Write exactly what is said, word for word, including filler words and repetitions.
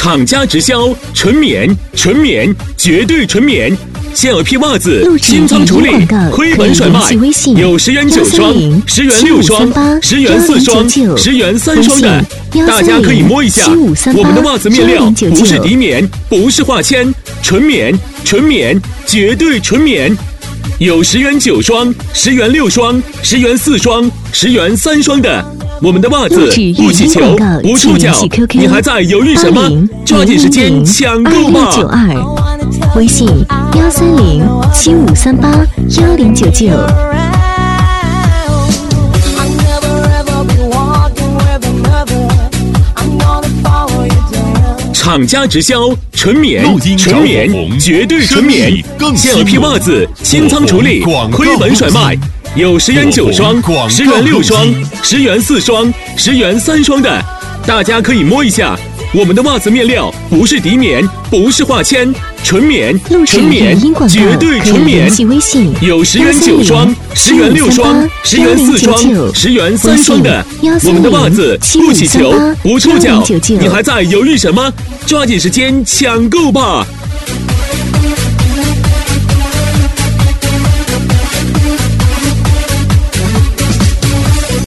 厂家直销，纯棉，纯棉，绝对纯棉。现有批袜子清仓处理，亏本甩卖，有十元九双，十元六双，十元四双，十元三双的，大家可以摸一下。我们的袜子面料不是涤棉，不是化纤，纯棉，纯棉，绝对纯棉。有十元九双，十元六双，十元四双，十元三双的。我们的袜子不起球，不触角，你还在犹豫什么？抓紧时间抢购吧！ 微信幺三零七五三八幺零九九。 厂家直销，纯棉，纯棉，绝对纯棉。现有批袜子清仓处理，亏本甩卖。有十元九双，十元六双，十元四双，十元三双的，大家可以摸一下。我们的袜子面料不是涤棉，不是化纤，纯棉，纯棉，绝对纯棉。有十元九双，十元六双，十元四双，十元三双的。我们的袜子不起球，不触角，你还在犹豫什么？抓紧时间抢购吧！